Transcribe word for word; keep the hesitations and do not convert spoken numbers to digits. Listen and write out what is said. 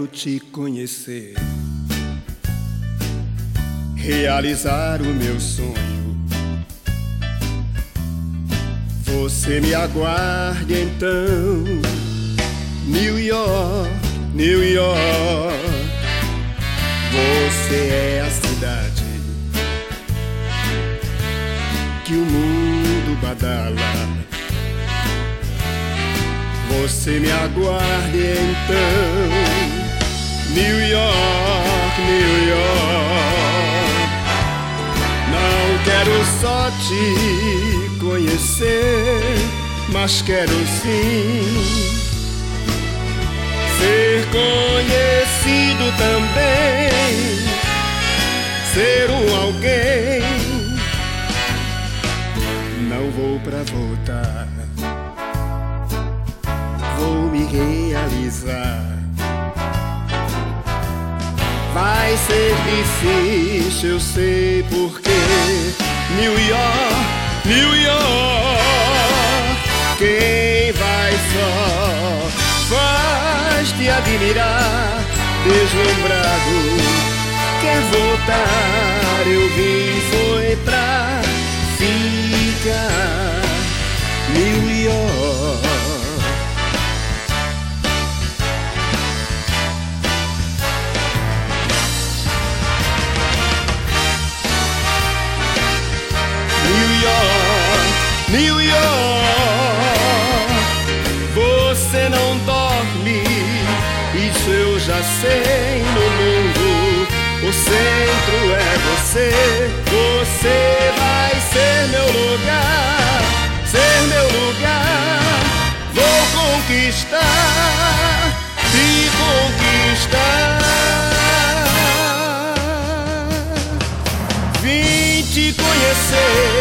quero te conhecer, realizar o meu sonho. Você me aguarde então, New York, New York. Você é a cidade que o mundo badala. Você me aguarde então, New York, New York. Não quero só te conhecer, mas quero sim ser conhecido também, ser um alguém. Não vou pra voltar, vou me realizar. Vai ser difícil, eu sei porque New York, New York. Quem vai só faz te admirar, deslumbrado. Quer voltar, eu vim foi pra ficar. New York. New York, você não dorme, isso eu já sei. No mundo, o centro é você. Você vai ser meu lugar, ser meu lugar. Vou conquistar, te conquistar. Vim te conhecer,